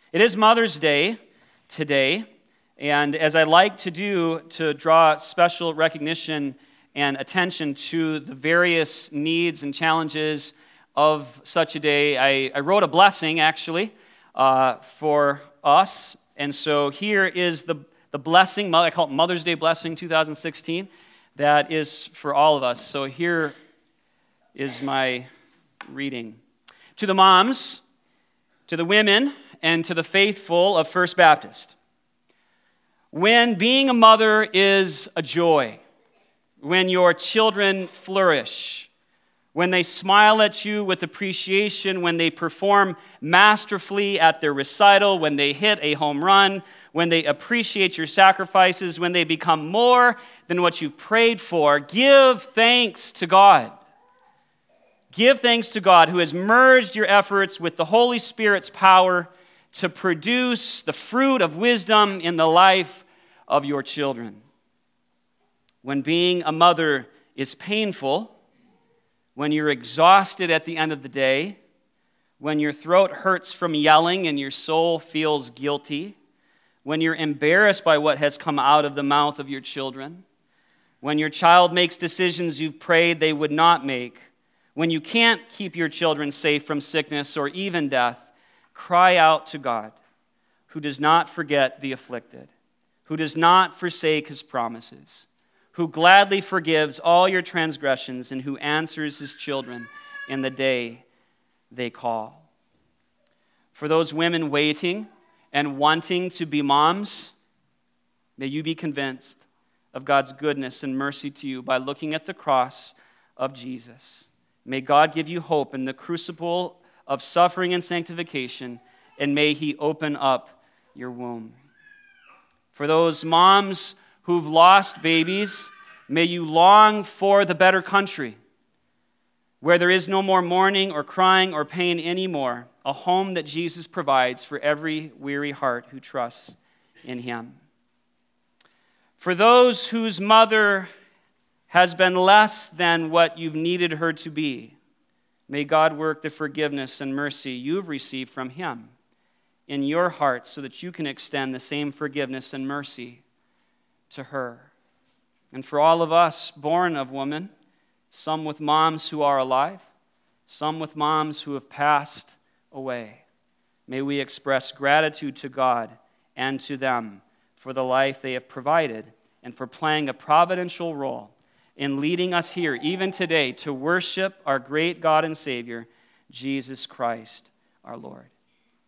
It is Mother's Day today, and as I like to do to draw special recognition and attention to the various needs and challenges of such a day, I wrote a blessing, actually, for us. And so here is the blessing, I call it Mother's Day Blessing 2016, that is for all of us. So here is my reading. To the moms, to the women, and to the faithful of First Baptist. When being a mother is a joy, when your children flourish, when they smile at you with appreciation, when they perform masterfully at their recital, when they hit a home run, when they appreciate your sacrifices, when they become more than what you've prayed for, give thanks to God. Give thanks to God who has merged your efforts with the Holy Spirit's power to produce the fruit of wisdom in the life of your children. When being a mother is painful, when you're exhausted at the end of the day, when your throat hurts from yelling and your soul feels guilty, when you're embarrassed by what has come out of the mouth of your children, when your child makes decisions you've prayed they would not make, when you can't keep your children safe from sickness or even death, cry out to God, who does not forget the afflicted, who does not forsake his promises, who gladly forgives all your transgressions, and who answers his children in the day they call. For those women waiting and wanting to be moms, may you be convinced of God's goodness and mercy to you by looking at the cross of Jesus. May God give you hope in the crucible of suffering and sanctification, and may he open up your womb. For those moms who've lost babies, may you long for the better country, where there is no more mourning or crying or pain anymore, a home that Jesus provides for every weary heart who trusts in him. For those whose mother has been less than what you've needed her to be, may God work the forgiveness and mercy you've received from him in your heart so that you can extend the same forgiveness and mercy to her. And for all of us born of woman, some with moms who are alive, some with moms who have passed away, may we express gratitude to God and to them for the life they have provided and for playing a providential role in leading us here, even today, to worship our great God and Savior, Jesus Christ, our Lord.